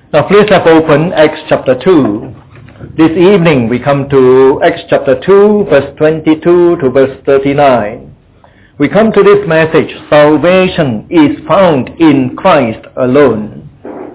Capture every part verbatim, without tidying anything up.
Now please have open Acts chapter two. This evening we come to Acts chapter two, verse twenty-two to verse thirty-nine. We come to this message: salvation is found in Christ alone.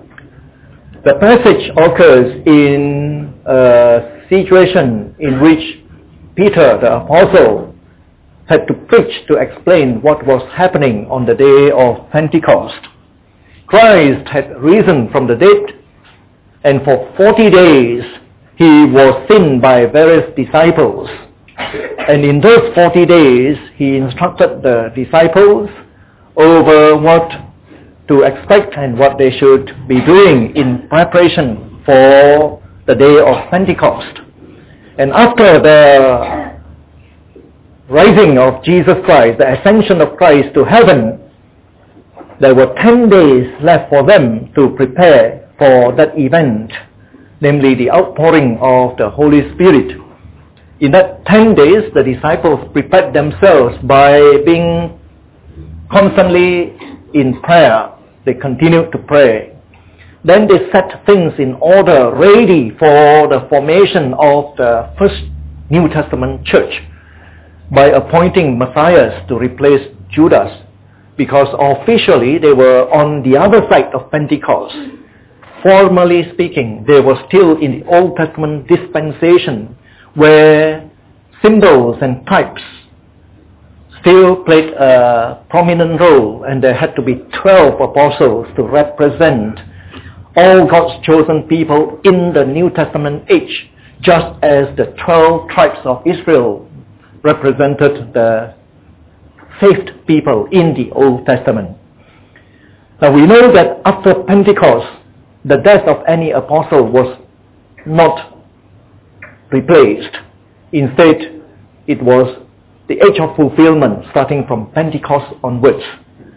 The passage occurs in a situation in which Peter, the apostle, had to preach to explain what was happening on the day of Pentecost. Christ had risen from the dead, and for forty days he was seen by various disciples. And in those forty days he instructed the disciples over what to expect and what they should be doing in preparation for the day of Pentecost. And after the rising of Jesus Christ, the ascension of Christ to heaven, there were ten days left for them to prepare for that event, namely the outpouring of the Holy Spirit. In that ten days, the disciples prepared themselves by being constantly in prayer. They continued to pray. Then they set things in order, ready for the formation of the first New Testament church by appointing Matthias to replace Judas, because officially they were on the other side of Pentecost. Formally speaking, they were still in the Old Testament dispensation, where symbols and types still played a prominent role, and there had to be twelve apostles to represent all God's chosen people in the New Testament age, just as the twelve tribes of Israel represented the saved people in the Old Testament. Now we know that after Pentecost, the death of any apostle was not replaced. Instead, it was the age of fulfillment starting from Pentecost onwards.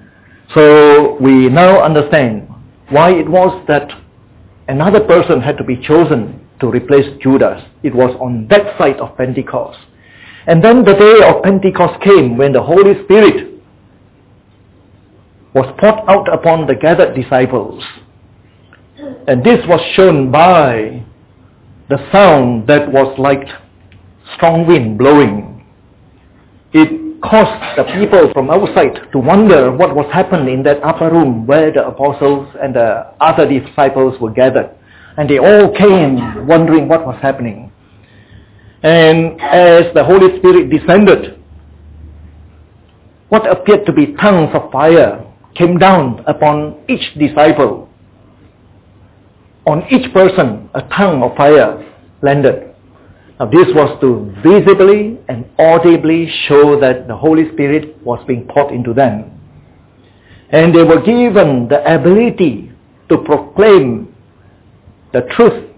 So we now understand why it was that another person had to be chosen to replace Judas. It was on that side of Pentecost. And then the day of Pentecost came when the Holy Spirit was poured out upon the gathered disciples. And this was shown by the sound that was like strong wind blowing. It caused the people from outside to wonder what was happening in that upper room where the apostles and the other disciples were gathered. And they all came wondering what was happening. And as the Holy Spirit descended, what appeared to be tongues of fire came down upon each disciple. On each person, a tongue of fire landed. Now this was to visibly and audibly show that the Holy Spirit was being poured into them. And they were given the ability to proclaim the truth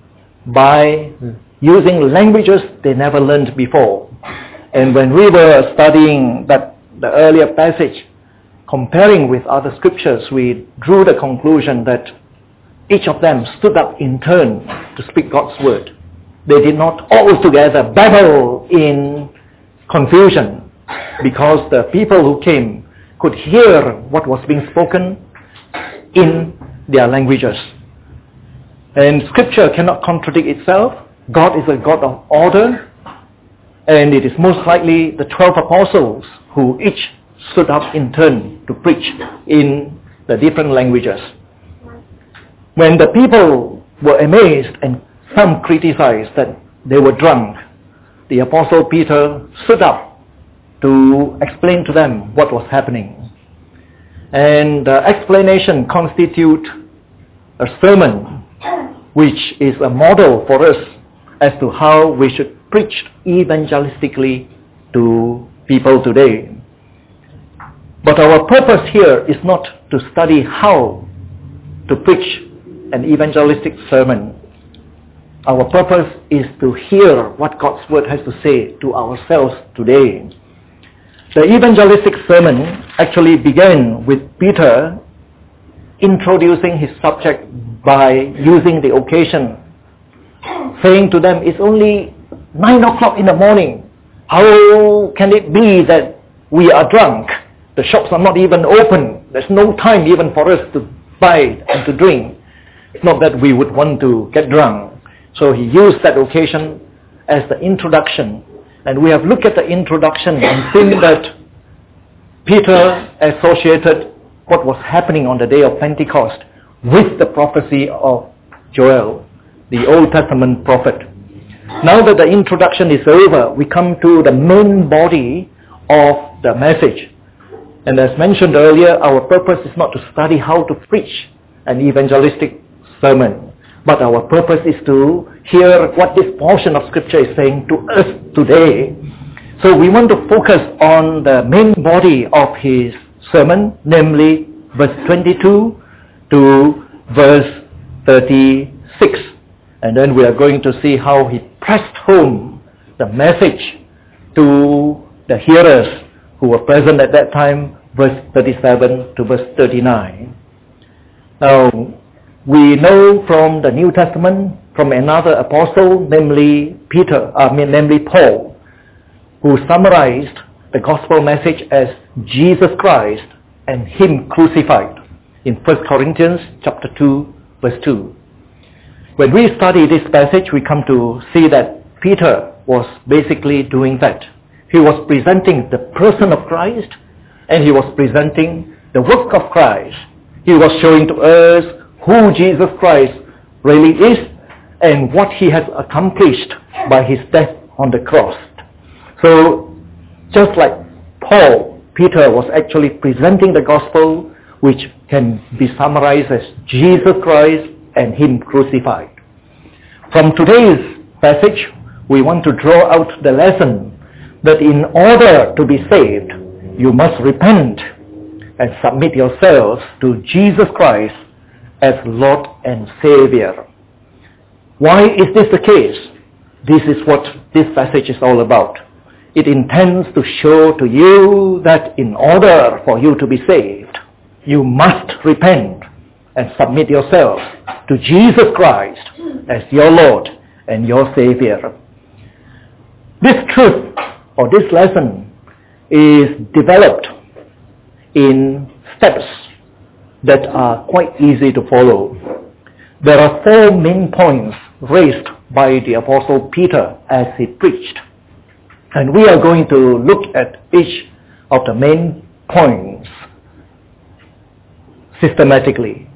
by using languages they never learned before. And when we were studying that the earlier passage, comparing with other scriptures, we drew the conclusion that each of them stood up in turn to speak God's word. They did not all together babble in confusion, because the people who came could hear what was being spoken in their languages. And scripture cannot contradict itself. God is a God of order, and it is most likely the twelve apostles who each stood up in turn to preach in the different languages. When the people were amazed and some criticized that they were drunk, the Apostle Peter stood up to explain to them what was happening. And the explanation constitutes a sermon which is a model for us as to how we should preach evangelistically to people today. But our purpose here is not to study how to preach an evangelistic sermon. Our purpose is to hear what God's word has to say to ourselves today. The evangelistic sermon actually began with Peter introducing his subject by using the occasion, saying to them, it's only nine o'clock in the morning. How can it be that we are drunk? The shops are not even open. There's no time even for us to buy and to drink. Not that we would want to get drunk. So he used that occasion as the introduction. And we have looked at the introduction and seen that Peter associated what was happening on the day of Pentecost with the prophecy of Joel, the Old Testament prophet. Now that the introduction is over, we come to the main body of the message. And as mentioned earlier, our purpose is not to study how to preach an evangelistic sermon, but our purpose is to hear what this portion of Scripture is saying to us today. So we want to focus on the main body of his sermon, namely verse twenty-two to verse thirty-six. And then we are going to see how he pressed home the message to the hearers who were present at that time, verse thirty-seven to verse thirty-nine. Now, we know from the New Testament, from another apostle, namely Peter, I mean, namely Paul, who summarized the gospel message as Jesus Christ and him crucified in First Corinthians chapter two, verse two. When we study this passage, we come to see that Peter was basically doing that. He was presenting the person of Christ, and he was presenting the work of Christ. He was showing to us who Jesus Christ really is and what he has accomplished by his death on the cross. So, just like Paul, Peter was actually presenting the gospel, which can be summarized as Jesus Christ and him crucified. From today's passage, we want to draw out the lesson that in order to be saved, you must repent and submit yourselves to Jesus Christ as Lord and Savior. Why is this the case? This is what this passage is all about. It intends to show to you that in order for you to be saved, you must repent and submit yourself to Jesus Christ as your Lord and your Savior. This truth or this lesson is developed in steps that are quite easy to follow. There are four main points raised by the Apostle Peter as he preached. And we are going to look at each of the main points systematically.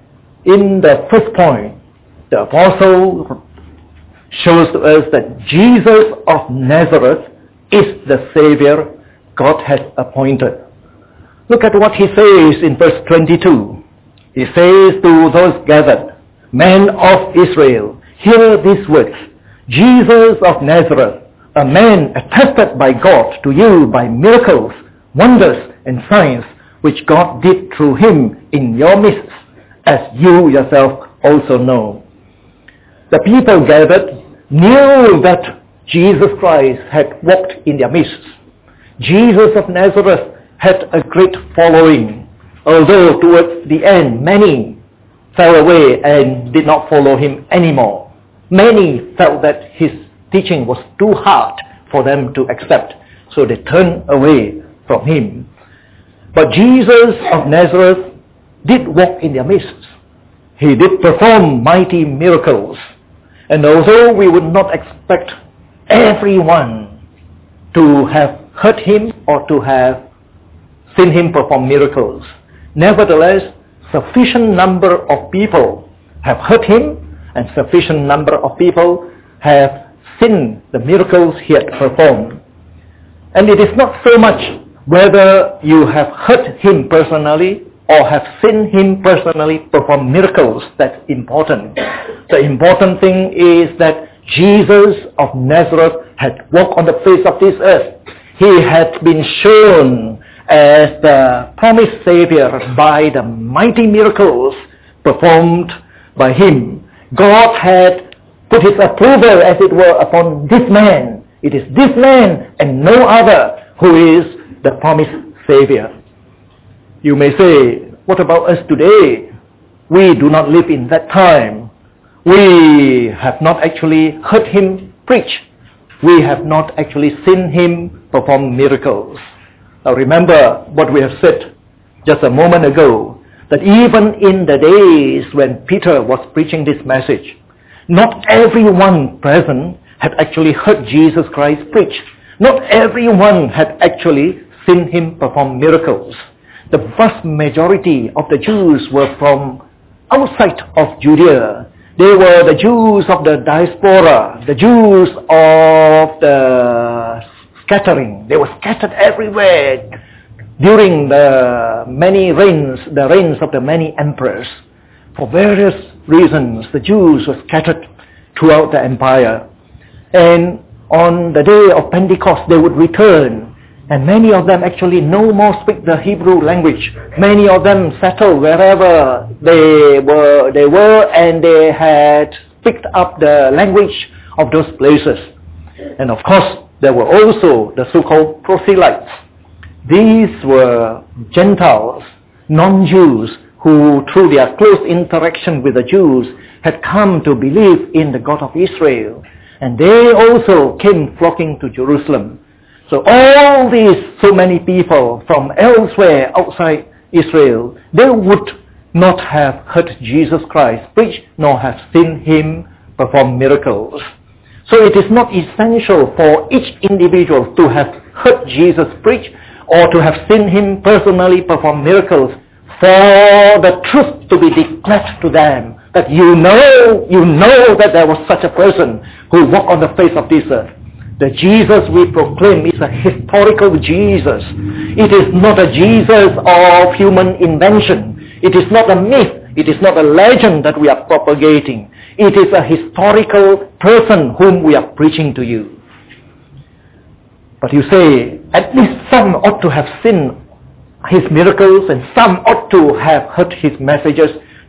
In the first point, the Apostle shows to us that Jesus of Nazareth is the Savior God has appointed. Look at what he says in verse twenty-two. He says to those gathered, "Men of Israel, hear these words. Jesus of Nazareth, a man attested by God to you by miracles, wonders, and signs, which God did through him in your midst, as you yourself also know." The people gathered knew that Jesus Christ had walked in their midst. Jesus of Nazareth had a great following, although towards the end many fell away and did not follow him anymore. Many felt that his teaching was too hard for them to accept, so they turned away from him. But Jesus of Nazareth did walk in their midst. He did perform mighty miracles. And although we would not expect everyone to have heard him or to have seen him perform miracles, nevertheless, sufficient number of people have heard him and sufficient number of people have seen the miracles he had performed. And it is not so much whether you have heard him personally or have seen him personally perform miracles that's important. The important thing is that Jesus of Nazareth had walked on the face of this earth. He had been shown as the promised Savior by the mighty miracles performed by him. God had put his approval, as it were, upon this man. It is this man and no other who is the promised Savior. You may say, what about us today? We do not live in that time. We have not actually heard him preach. We have not actually seen him perform miracles. Now remember what we have said just a moment ago, that even in the days when Peter was preaching this message, not everyone present had actually heard Jesus Christ preach. Not everyone had actually seen him perform miracles. The vast majority of the Jews were from outside of Judea. They were the Jews of the diaspora, the Jews of the scattering. They were scattered everywhere during the many reigns, the reigns of the many emperors. For various reasons, the Jews were scattered throughout the empire. And on the day of Pentecost, they would return. And many of them actually no more speak the Hebrew language. Many of them settled wherever they were, they were and they had picked up the language of those places. And of course, there were also the so-called proselytes. These were Gentiles, non-Jews, who through their close interaction with the Jews had come to believe in the God of Israel. And they also came flocking to Jerusalem. So all these, so many people from elsewhere outside Israel, they would not have heard Jesus Christ preach, nor have seen him perform miracles. So it is not essential for each individual to have heard Jesus preach or to have seen him personally perform miracles for the truth to be declared to them, that you know, you know that there was such a person who walked on the face of this earth. The Jesus we proclaim is a historical Jesus. It is not a Jesus of human invention. It is not a myth. It is not a legend that we are propagating. It is a historical person whom we are preaching to you. But you say, at least some ought to have seen his miracles and some ought to have heard his messages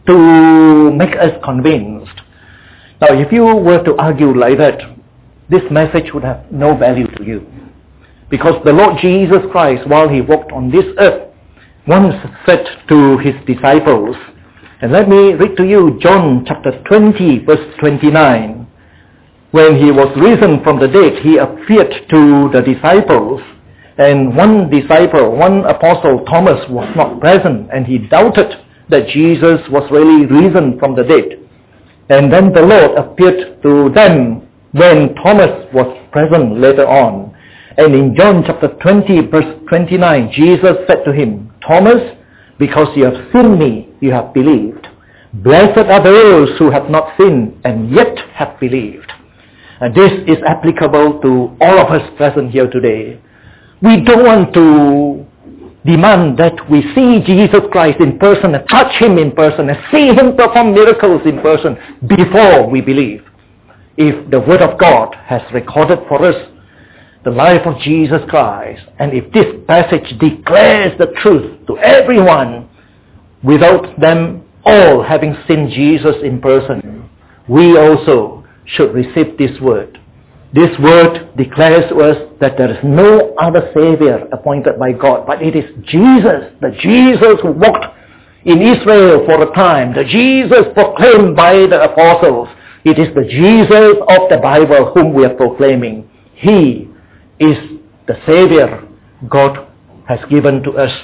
to make us convinced. Now, if you were to argue like that, this message would have no value to you. Because the Lord Jesus Christ, while he walked on this earth, once said to his disciples, and let me read to you John chapter twenty, verse twenty-nine. When he was risen from the dead, he appeared to the disciples, and one disciple, one apostle, Thomas, was not present, and he doubted that Jesus was really risen from the dead. And then the Lord appeared to them when Thomas was present later on. And in John chapter twenty, verse twenty-nine, Jesus said to him, Thomas, because you have seen me, you have believed. Blessed are those who have not seen and yet have believed. And this is applicable to all of us present here today. We don't want to demand that we see Jesus Christ in person and touch him in person and see him perform miracles in person before we believe. If the Word of God has recorded for us the life of Jesus Christ, and if this passage declares the truth to everyone without them all having seen Jesus in person, we also should receive this word. This word declares to us that there is no other Savior appointed by God, but it is Jesus, the Jesus who walked in Israel for a time, the Jesus proclaimed by the apostles. It is the Jesus of the Bible whom we are proclaiming. He is the Savior God has given to us.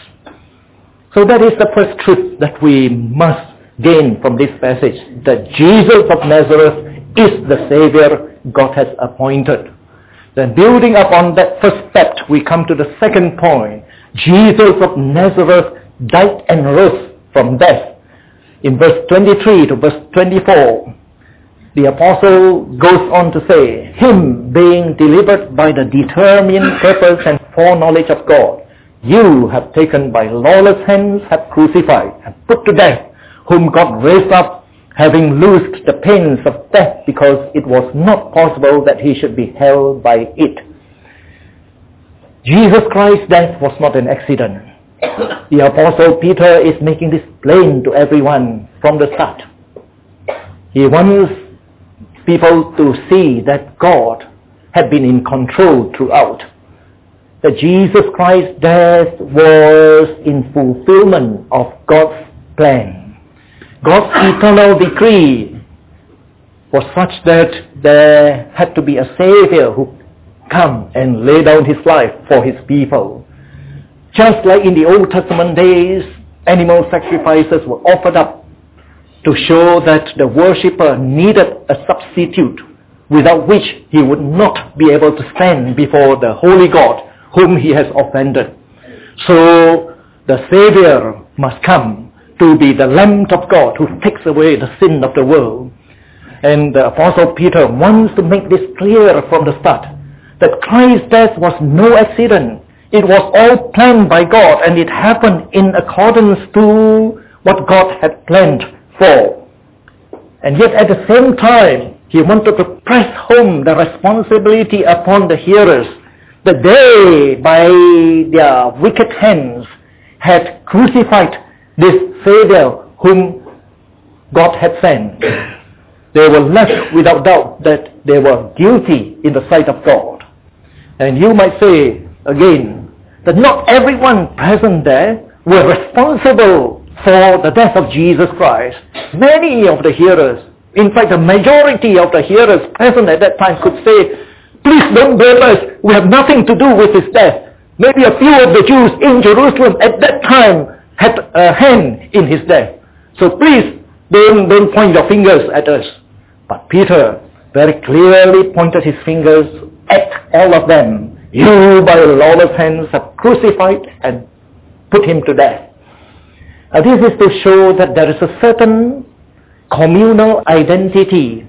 So that is the first truth that we must gain from this passage, that Jesus of Nazareth is the Savior God has appointed. Then building upon that first step, we come to the second point. Jesus of Nazareth died and rose from death. In verse twenty-three to verse twenty-four, the apostle goes on to say, him being delivered by the determined purpose and foreknowledge of God, you have taken by lawless hands, have crucified, have put to death, whom God raised up, having loosed the pains of death, because it was not possible that he should be held by it. Jesus Christ's death was not an accident. The apostle Peter is making this plain to everyone from the start. He wants people to see that God had been in control throughout. That Jesus Christ's death was in fulfillment of God's plan. God's eternal decree was such that there had to be a Savior who come and lay down his life for his people. Just like in the Old Testament days, animal sacrifices were offered up to show that the worshipper needed a substitute without which he would not be able to stand before the holy God whom he has offended. So the Savior must come to be the Lamb of God who takes away the sin of the world. And the Apostle Peter wants to make this clear from the start, that Christ's death was no accident. It was all planned by God, and it happened in accordance to what God had planned for. And yet at the same time, he wanted to press home the responsibility upon the hearers that they, by their wicked hands, had crucified this Savior whom God had sent. They were left without doubt that they were guilty in the sight of God. And you might say again that not everyone present there were responsible for the death of Jesus Christ. Many of the hearers, in fact the majority of the hearers present at that time could say, please don't blame us, we have nothing to do with his death. Maybe a few of the Jews in Jerusalem at that time had a hand in his death. So please don't, don't point your fingers at us. But Peter very clearly pointed his fingers at all of them. You by lawless hands have crucified and put him to death. Now this is to show that there is a certain communal identity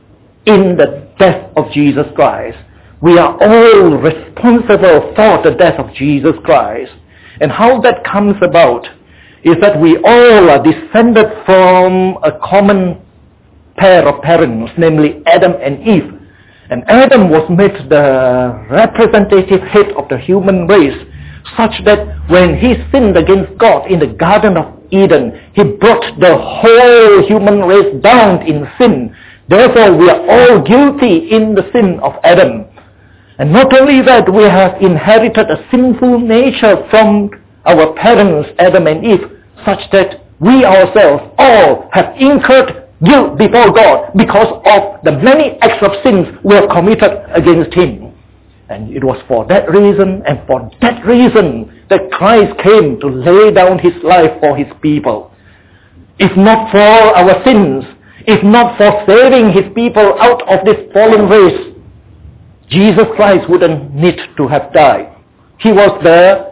in the death of Jesus Christ. We are all responsible for the death of Jesus Christ. And how that comes about is that we all are descended from a common pair of parents, namely Adam and Eve. And Adam was made the representative head of the human race, such that when he sinned against God in the Garden of Eden, he brought the whole human race down in sin. Therefore, we are all guilty in the sin of Adam. And not only that, we have inherited a sinful nature from our parents, Adam and Eve, such that we ourselves all have incurred guilt before God because of the many acts of sins we have committed against him. And it was for that reason and for that reason that Christ came to lay down his life for his people. If not for our sins, if not for saving his people out of this fallen race, Jesus Christ wouldn't need to have died. He was the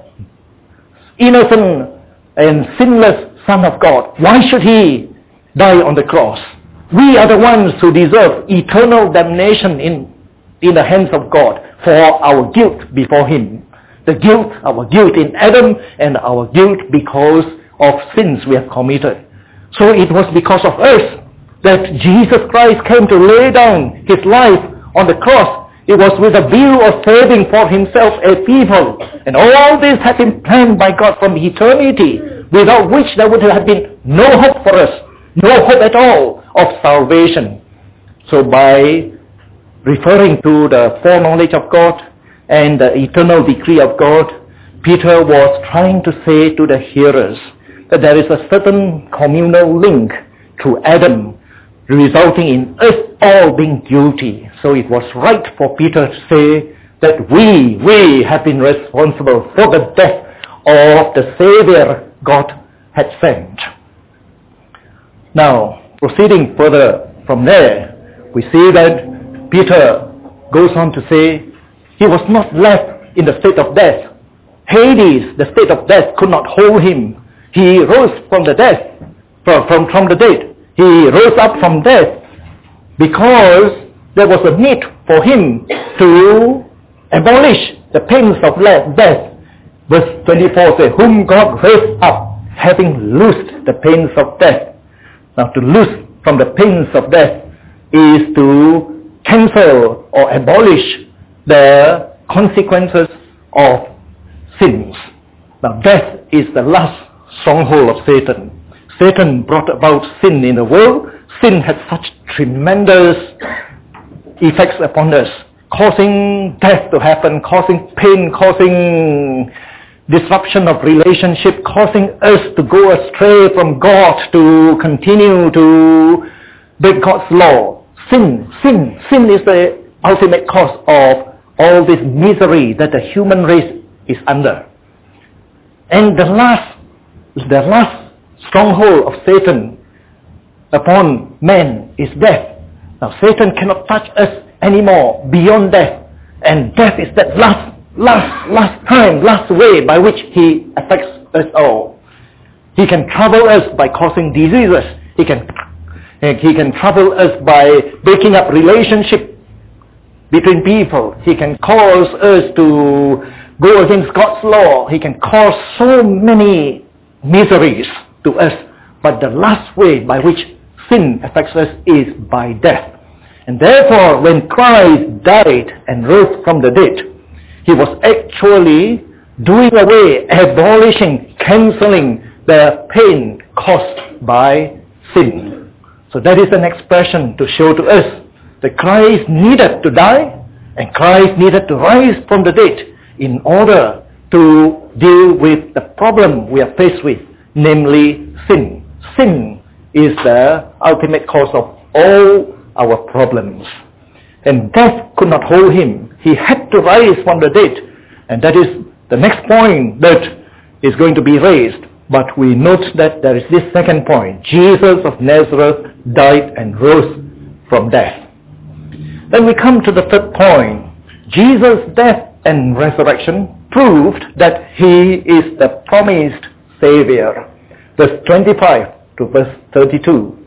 innocent and sinless Son of God. Why should he die on the cross? We are the ones who deserve eternal damnation in, in the hands of God for our guilt before him. The guilt, our guilt in Adam, and our guilt because of sins we have committed. So it was because of us that Jesus Christ came to lay down his life on the cross. It was with a view of saving for himself a people. And all this had been planned by God from eternity, without which there would have been no hope for us, no hope at all of salvation. So by referring to the foreknowledge of God and the eternal decree of God, Peter was trying to say to the hearers that there is a certain communal link to Adam, resulting in us all being guilty. So it was right for Peter to say that we, we have been responsible for the death of the Savior God had sent. Now, proceeding further from there, we see that Peter goes on to say he was not left in the state of death. Hades, the state of death, could not hold him. He rose from the death, from, from, from the dead. He rose up from death because there was a need for him to abolish the pains of death. Verse twenty-four says, whom God raised up, having loosed the pains of death. Now to loose from the pains of death is to cancel or abolish the consequences of sins. Now death is the last stronghold of Satan. Satan brought about sin in the world. Sin had such tremendous effects upon us, causing death to happen, causing pain, causing disruption of relationship, causing us to go astray from God, to continue to break God's law. Sin, sin, sin is the ultimate cause of all this misery that the human race is under. And the last the last stronghold of Satan upon man is death. Now Satan cannot touch us anymore beyond death. And death is that last, last, last time, last way by which he affects us all. He can trouble us by causing diseases. He can, he can trouble us by breaking up relationship between people. He can cause us to go against God's law. He can cause so many miseries to us. But the last way by which sin affects us is by death. And therefore, when Christ died and rose from the dead, he was actually doing away, abolishing, cancelling the pain caused by sin. So that is an expression to show to us that Christ needed to die and Christ needed to rise from the dead in order to deal with the problem we are faced with, namely sin. Sin is the ultimate cause of all our problems. And death could not hold him. He had to rise from the dead. And that is the next point that is going to be raised. But we note that there is this second point. Jesus of Nazareth died and rose from death. Then we come to the third point. Jesus' death and resurrection proved that he is the promised Savior. Verse twenty-five to verse thirty-two.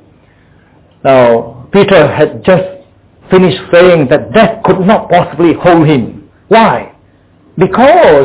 Now, Peter had just finished saying that death could not possibly hold him. Why? Because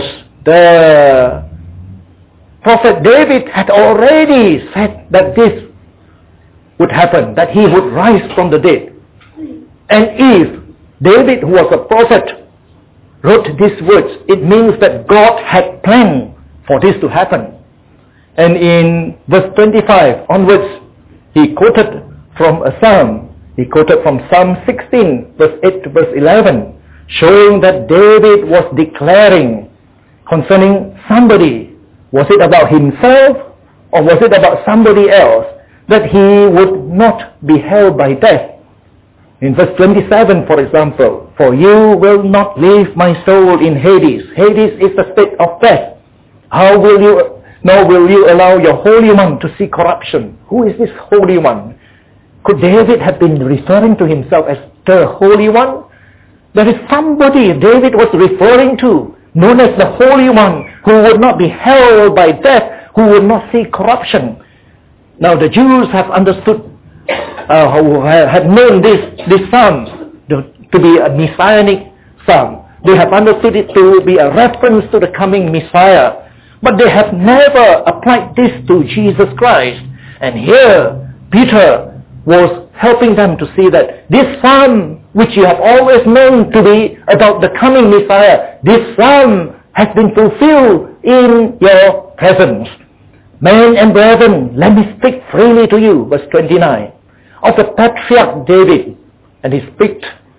the prophet David had already said that this would happen, that he would rise from the dead. And if David, who was a prophet, wrote these words, it means that God had planned for this to happen. And in verse twenty-five onwards, he quoted from a psalm. He quoted from Psalm sixteen, verse eight to verse eleven, showing that David was declaring concerning somebody. Was it about himself or was it about somebody else? That he would not be held by death. In verse twenty-seven, for example, for you will not leave my soul in Hades. Hades is the state of death. How will you, nor will you allow your Holy One to see corruption. Who is this Holy One? Could David have been referring to himself as the Holy One? There is somebody David was referring to, known as the Holy One, who would not be held by death, who would not see corruption. Now the Jews have understood, uh, who have known this, this psalm to be a messianic psalm. They have understood it to be a reference to the coming Messiah. But they have never applied this to Jesus Christ. And here, Peter was helping them to see that this psalm, which you have always known to be about the coming Messiah, this psalm has been fulfilled in your presence. Men and brethren, let me speak freely to you, verse twenty-nine, of the patriarch David. And he speak,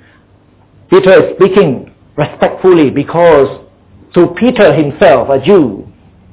Peter is speaking respectfully because to Peter himself, a Jew,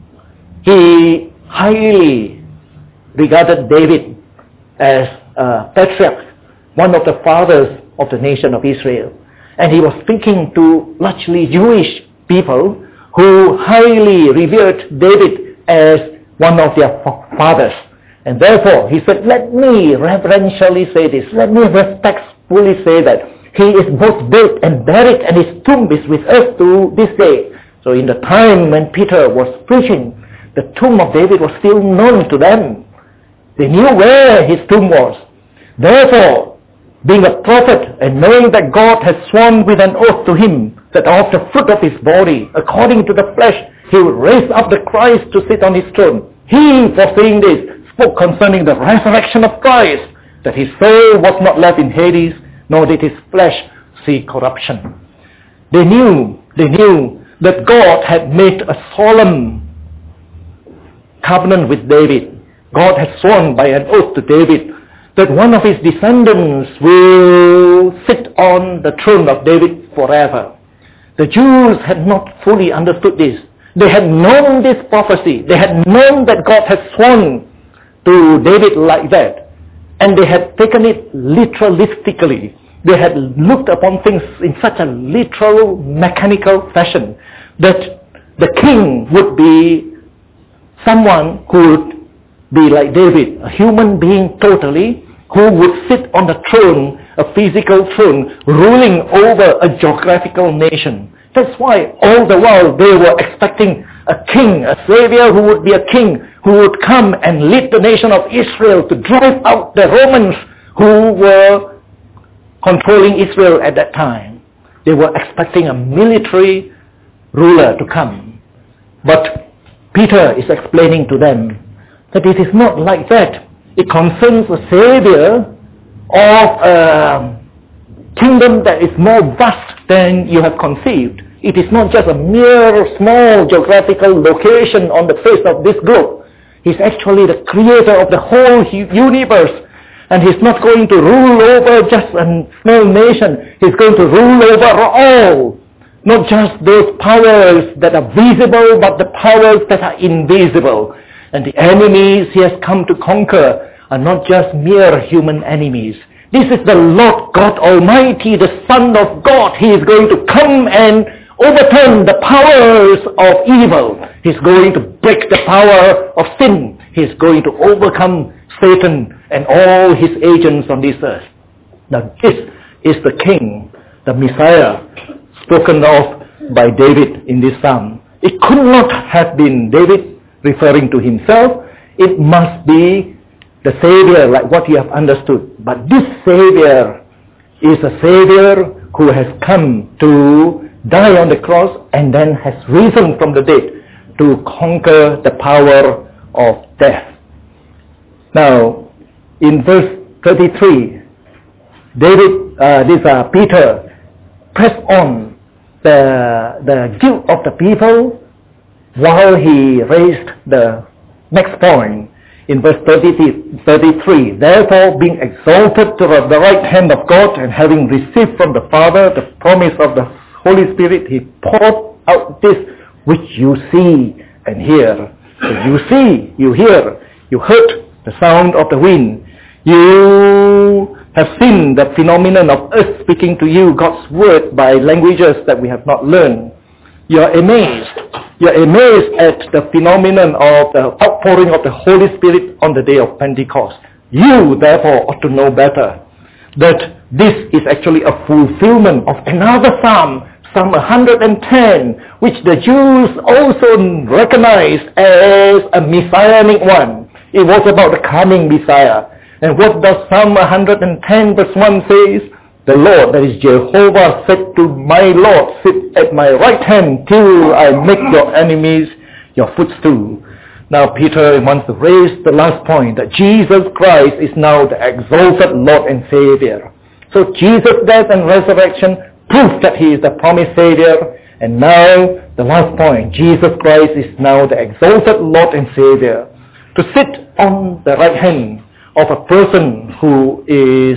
he highly regarded David as a patriarch, one of the fathers of the nation of Israel. And he was speaking to largely Jewish people who highly revered David as one of their fathers. And therefore, he said, let me reverentially say this, let me respectfully say that he is both dead and buried, and his tomb is with us to this day. So in the time when Peter was preaching, the tomb of David was still known to them. They knew where his tomb was. Therefore, being a prophet and knowing that God has sworn with an oath to him that of the fruit of his body, according to the flesh, he would raise up the Christ to sit on his throne. He, foreseeing this, spoke concerning the resurrection of Christ, that his soul was not left in Hades, nor did his flesh see corruption. They knew, they knew that God had made a solemn covenant with David. God had sworn by an oath to David that one of his descendants will sit on the throne of David forever. The Jews had not fully understood this. They had known this prophecy. They had known that God had sworn to David like that. And they had taken it literalistically. They had looked upon things in such a literal, mechanical fashion that the king would be someone who would be like David, a human being totally, who would sit on the throne, a physical throne, ruling over a geographical nation. That's why all the while they were expecting a king, a savior who would be a king, who would come and lead the nation of Israel to drive out the Romans who were controlling Israel at that time. They were expecting a military ruler to come. But Peter is explaining to them that it is not like that. It concerns a savior of a kingdom that is more vast than you have conceived. It is not just a mere small geographical location on the face of this globe. He's actually the creator of the whole universe. And he's not going to rule over just a small nation. He's going to rule over all. Not just those powers that are visible, but the powers that are invisible. And the enemies he has come to conquer are not just mere human enemies. This is the Lord God Almighty, the Son of God. He is going to come and overturn the powers of evil. He's going to break the power of sin. He's going to overcome Satan and all his agents on this earth. Now this is the King, the Messiah, spoken of by David in this psalm. It could not have been David referring to himself. It must be the Savior, like what you have understood. But this Savior is a Savior who has come to die on the cross and then has risen from the dead to conquer the power of death. Now, in verse thirty-three, David, uh, this uh, Peter, pressed on the, the guilt of the people while he raised the next point in verse thirty-three. Therefore, being exalted to the right hand of God and having received from the Father the promise of the Holy Spirit, he poured out this which you see and hear. So you see, you hear, you heard the sound of the wind. You have seen the phenomenon of us speaking to you God's word by languages that we have not learned. You are amazed. You are amazed at the phenomenon of the outpouring of the Holy Spirit on the day of Pentecost. You, therefore, ought to know better that this is actually a fulfillment of another psalm, Psalm one hundred ten, which the Jews also recognized as a messianic one. It was about the coming Messiah. And what does Psalm one hundred ten verse one says? The Lord, that is Jehovah, said to my Lord, sit at my right hand till I make your enemies your footstool. Now Peter wants to raise the last point, that Jesus Christ is now the exalted Lord and Savior. So Jesus' death and resurrection prove that he is the promised Savior. And now the last point, Jesus Christ is now the exalted Lord and Savior. To sit on the right hand of a person who is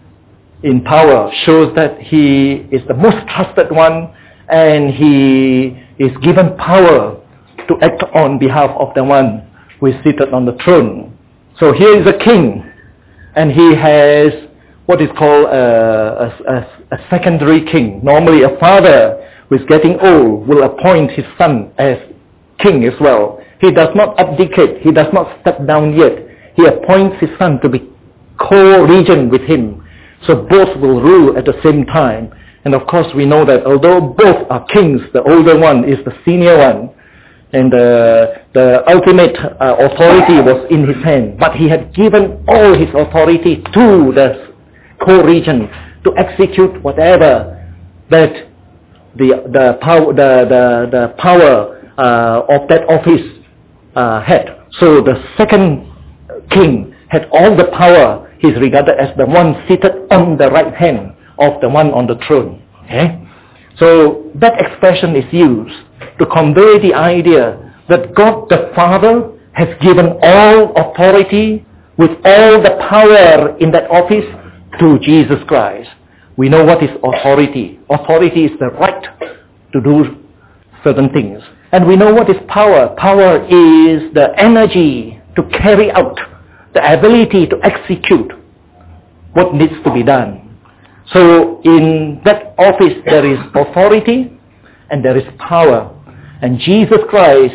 in power shows that he is the most trusted one, and he is given power to act on behalf of the one who is seated on the throne. So here is a king, and he has what is called a, a, a secondary king. Normally a father who is getting old will appoint his son as king as well. He does not abdicate, he does not step down yet. He appoints his son to be co-regent with him. So both will rule at the same time. And of course we know that although both are kings, the older one is the senior one, and uh, the ultimate uh, authority was in his hand. But he had given all his authority to the co-regent to execute whatever that the the power the the, the power uh, of that office uh, had. So the second king had all the power. He's regarded as the one seated on the right hand of the one on the throne. Okay? So that expression is used to convey the idea that God the Father has given all authority with all the power in that office to Jesus Christ. We know what is authority. Authority is the right to do certain things. And we know what is power. Power is the energy to carry out, the ability to execute what needs to be done. So in that office there is authority and there is power. And Jesus Christ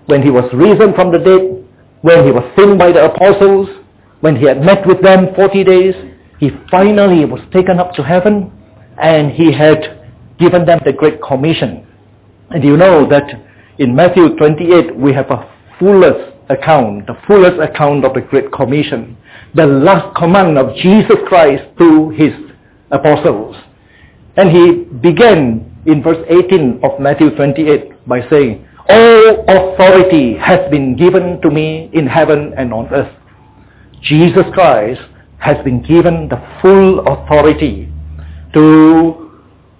when he was risen from the dead, when he was seen by the apostles, when he had met with them forty days, he finally was taken up to heaven, and he had given them the Great Commission. And you know that in Matthew twenty-eight, we have a fullest account, the fullest account of the Great Commission, the last command of Jesus Christ to his apostles. And he began in verse eighteen of Matthew twenty-eight by saying, all authority has been given to me in heaven and on earth. Jesus Christ has been given the full authority to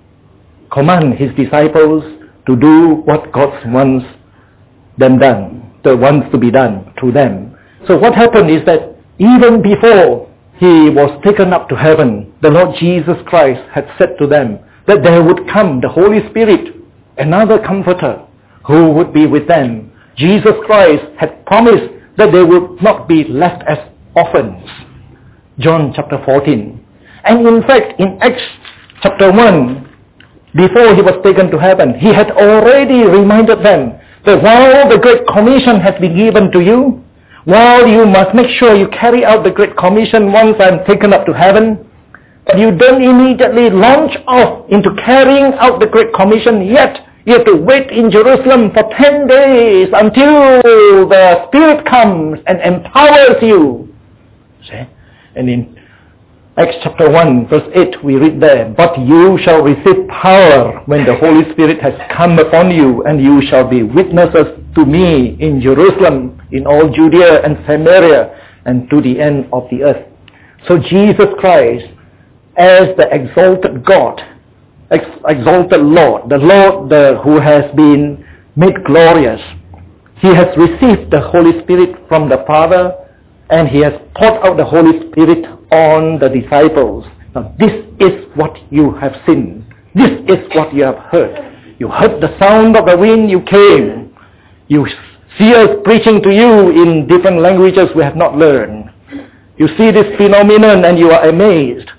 command his disciples to do what God wants them done, the wants to be done to them. So what happened is that even before he was taken up to heaven, the Lord Jesus Christ had said to them that there would come the Holy Spirit, another comforter, who would be with them. Jesus Christ had promised that they would not be left as orphans. John chapter fourteen. And in fact, in Acts chapter one, before he was taken to heaven, he had already reminded them that while the Great Commission has been given to you, while you must make sure you carry out the Great Commission once I'm taken up to heaven, but you don't immediately launch off into carrying out the Great Commission yet. You have to wait in Jerusalem for ten days until the Spirit comes and empowers you. See? And in Acts chapter one, verse eight, we read there, but you shall receive power when the Holy Spirit has come upon you, and you shall be witnesses to me in Jerusalem, in all Judea and Samaria, and to the end of the earth. So Jesus Christ, as the exalted God, ex- exalted Lord, the Lord the, who has been made glorious, he has received the Holy Spirit from the Father, and he has poured out the Holy Spirit on the disciples. Now this is what you have seen. This is what you have heard. You heard the sound of the wind, you came. You see us preaching to you in different languages we have not learned. You see this phenomenon and you are amazed.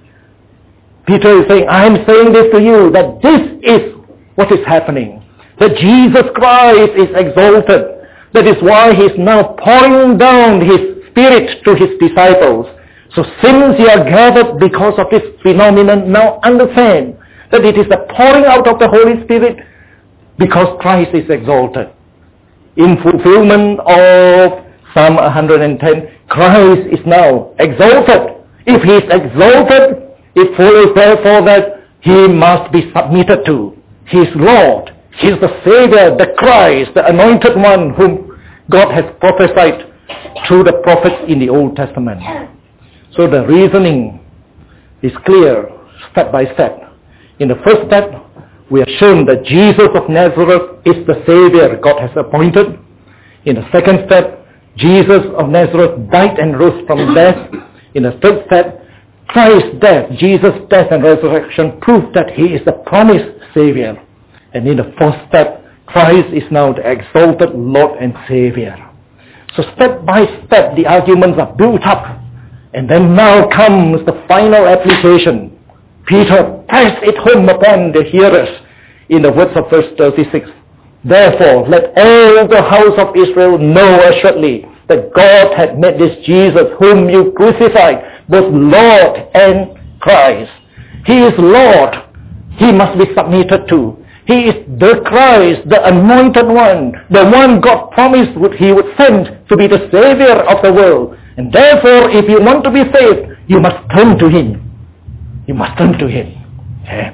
Peter is saying, I am saying this to you, that this is what is happening. That Jesus Christ is exalted. That is why he is now pouring down his Spirit to his disciples. So since you are gathered because of this phenomenon, now understand that it is the pouring out of the Holy Spirit because Christ is exalted. In fulfillment of Psalm one hundred ten, Christ is now exalted. If he is exalted, it follows therefore that he must be submitted to. He is Lord. He is the Savior, the Christ, the Anointed One whom God has prophesied through the prophets in the Old Testament. So the reasoning is clear, step by step. In the first step, we have shown that Jesus of Nazareth is the Savior God has appointed. In the second step, Jesus of Nazareth died and rose from death. In the third step, Christ's death, Jesus' death and resurrection proved that he is the promised Savior. And in the fourth step, Christ is now the exalted Lord and Savior. So step by step, the arguments are built up. And then now comes the final application. Peter pressed it home upon the hearers in the words of verse thirty-six. Therefore, let all the house of Israel know assuredly that God had made this Jesus, whom you crucified, both Lord and Christ. He is Lord. He must be submitted to. He is the Christ, the Anointed One, the one God promised would, he would send to be the Savior of the world. And therefore, if you want to be saved, you must turn to him. You must turn to him. Okay.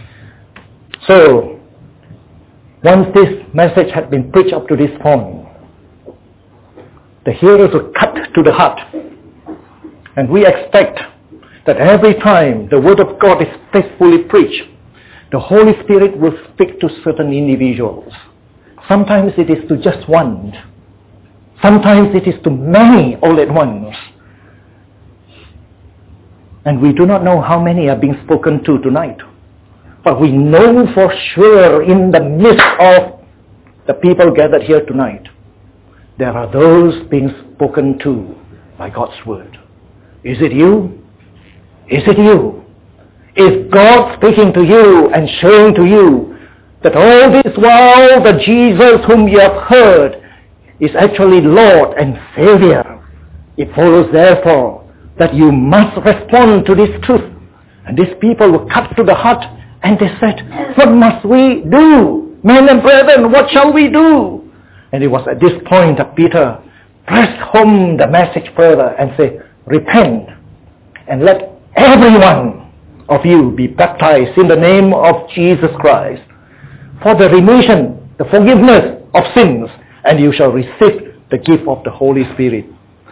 So, once this message had been preached up to this point, the hearers were cut to the heart. And we expect that every time the Word of God is faithfully preached, the Holy Spirit will speak to certain individuals. Sometimes it is to just one. Sometimes it is to many all at once. And we do not know how many are being spoken to tonight. But we know for sure in the midst of the people gathered here tonight, there are those being spoken to by God's Word. Is it you? Is it you? Is God speaking to you and showing to you that all this while the Jesus whom you have heard is actually Lord and Savior, it follows therefore that you must respond to this truth. And these people were cut to the heart and they said, what must we do? Men and brethren, what shall we do? And it was at this point that Peter pressed home the message further and said, repent and let every one of you be baptized in the name of Jesus Christ for the remission, the forgiveness of sins, and you shall receive the gift of the Holy Spirit.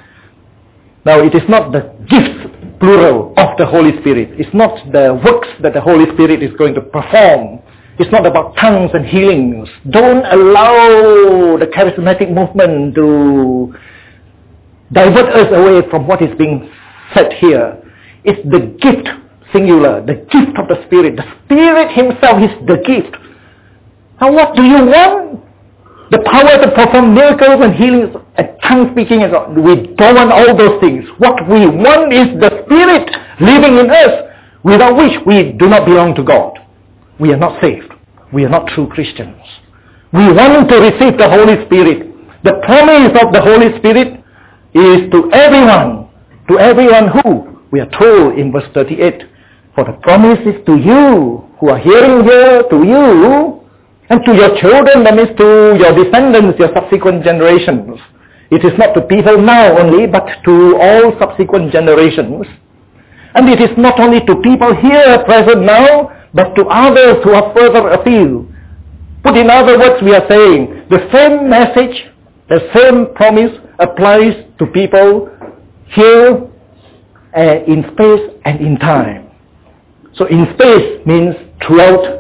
Now it is not the gifts, plural, of the Holy Spirit. It's not the works that the Holy Spirit is going to perform. It's not about tongues and healings. Don't allow the charismatic movement to divert us away from what is being said here. It's the gift, singular, the gift of the Spirit. The Spirit Himself is the gift. Now what do you want? The power to perform miracles and healings and tongue speaking and so on. We don't want all those things. What we want is the Spirit living in us, without which we do not belong to God. We are not saved. We are not true Christians. We want to receive the Holy Spirit. The promise of the Holy Spirit is to everyone. To everyone who? We are told in verse thirty-eight. For the promise is to you who are hearing here, to you, and to your children, that means to your descendants, your subsequent generations. It is not to people now only, but to all subsequent generations. And it is not only to people here present now, but to others who are further afield. Put in other words, we are saying the same message, the same promise applies to people here uh, in space and in time. So in space means throughout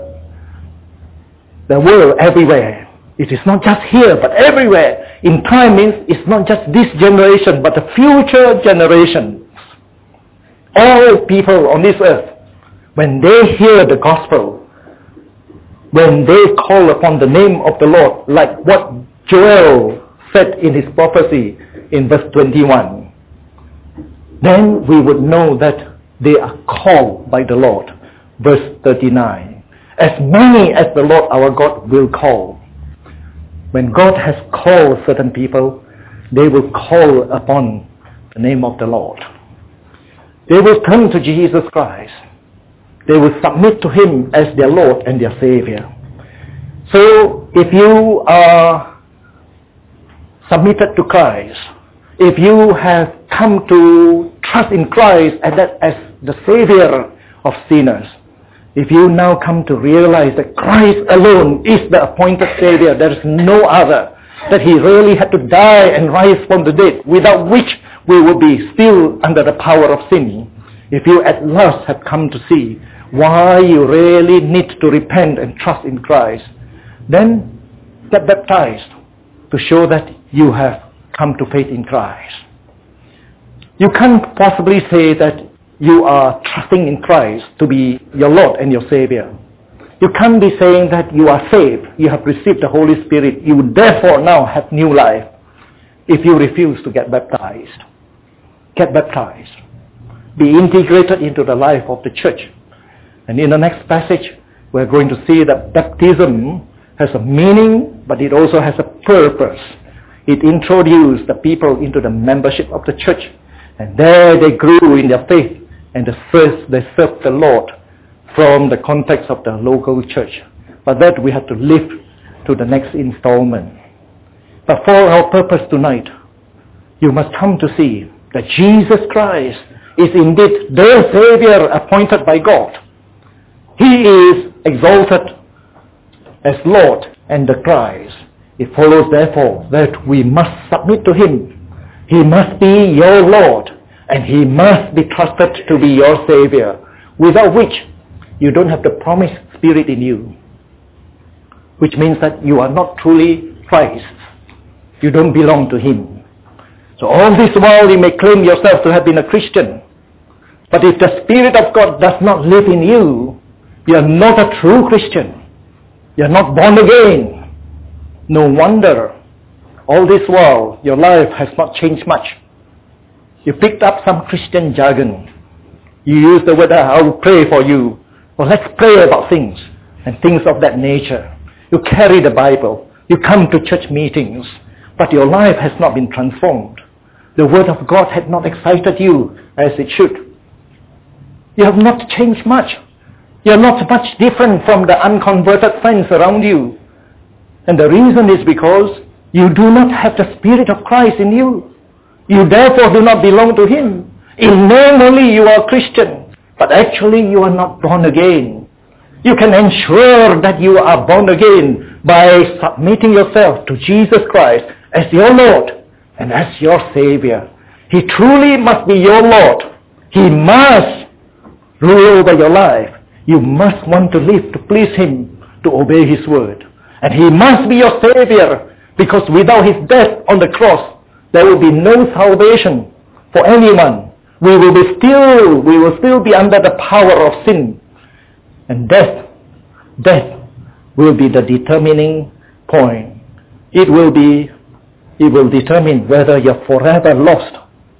the world, everywhere. It is not just here, but everywhere. In time means it's not just this generation, but the future generations. All people on this earth, when they hear the gospel, when they call upon the name of the Lord, like what Joel said in his prophecy in verse twenty-one, then we would know that they are called by the Lord. Verse thirty-nine. As many as the Lord our God will call. When God has called certain people, they will call upon the name of the Lord. They will come to Jesus Christ. They will submit to Him as their Lord and their Savior. So if you are submitted to Christ, if you have come to trust in Christ as, that, as the Savior of sinners, if you now come to realize that Christ alone is the appointed Savior, there is no other, that He really had to die and rise from the dead, without which we would be still under the power of sin. If you at last have come to see why you really need to repent and trust in Christ, then get baptized to show that you have come to faith in Christ. You can't possibly say that you are trusting in Christ to be your Lord and your Savior. You can't be saying that you are saved, you have received the Holy Spirit, you would therefore now have new life if you refuse to get baptized. Get baptized. Be integrated into the life of the church. And in the next passage, we're going to see that baptism has a meaning, but it also has a purpose. It introduced the people into the membership of the church, and there they grew in their faith. And the first, they served the Lord from the context of the local church. But that we have to live to the next installment. But for our purpose tonight, you must come to see that Jesus Christ is indeed the Savior appointed by God. He is exalted as Lord and the Christ. It follows therefore that we must submit to Him. He must be your Lord. And He must be trusted to be your Savior, without which you don't have the promised Spirit in you. Which means that you are not truly Christ's. You don't belong to Him. So all this while you may claim yourself to have been a Christian. But if the Spirit of God does not live in you, you are not a true Christian. You are not born again. No wonder all this while your life has not changed much. You picked up some Christian jargon. You use the word, I will pray for you. Well, let's pray about things and things of that nature. You carry the Bible. You come to church meetings. but your life has not been transformed. The Word of God had not excited you as it should. You have not changed much. You are not much different from the unconverted friends around you. And the reason is because you do not have the Spirit of Christ in you. You therefore do not belong to Him. In name only you are Christian, but actually you are not born again. You can ensure that you are born again by submitting yourself to Jesus Christ as your Lord and as your Savior. He truly must be your Lord. He must rule over your life. You must want to live to please Him, to obey His word. And He must be your Savior, because without His death on the cross, there will be no salvation for anyone. We will be still, we will still be under the power of sin. And death, death will be the determining point. It will be, it will determine whether you're forever lost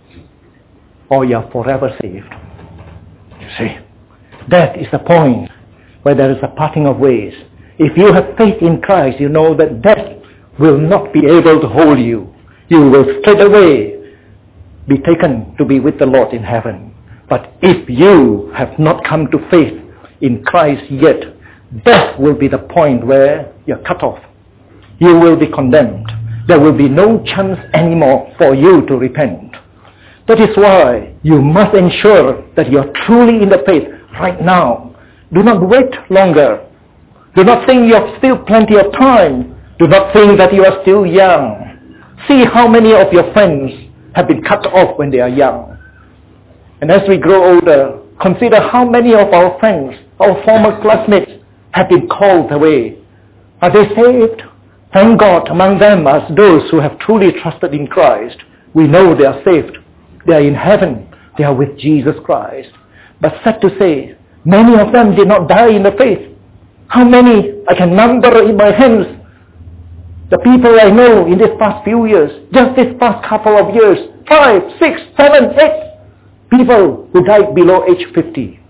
or you're forever saved. You see, death is the point where there is a parting of ways. If you have faith in Christ, you know that death will not be able to hold you. You will straight away be taken to be with the Lord in heaven. But if you have not come to faith in Christ yet, death will be the point where you're cut off. You will be condemned. There will be no chance anymore for you to repent. That is why you must ensure that you're truly in the faith right now. Do not wait longer. Do not think you have still plenty of time. Do not think that you are still young. See how many of your friends have been cut off when they are young. And as we grow older, consider how many of our friends, our former classmates, have been called away. Are they saved? Thank God, among them are those who have truly trusted in Christ. We know they are saved. They are in heaven. They are with Jesus Christ. But sad to say, many of them did not die in the faith. How many? I can number in my hands the people I know in this past few years, just this past couple of years, five, six, seven, eight people who died below age fifty.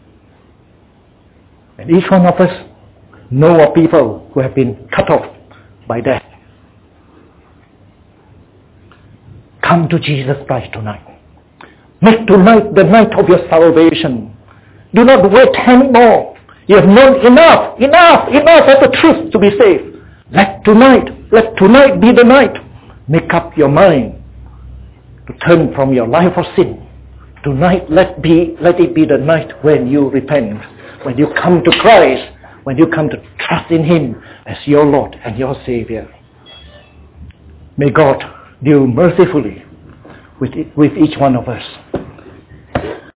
And each one of us know of people who have been cut off by death. Come to Jesus Christ tonight. Make tonight the night of your salvation. Do not wait anymore. You have known enough, enough, enough of the truth to be saved. Let tonight, let tonight be the night. Make up your mind to turn from your life of sin. Tonight, let be, let it be the night when you repent, when you come to Christ, when you come to trust in Him as your Lord and your Savior. May God deal mercifully with, it, with each one of us.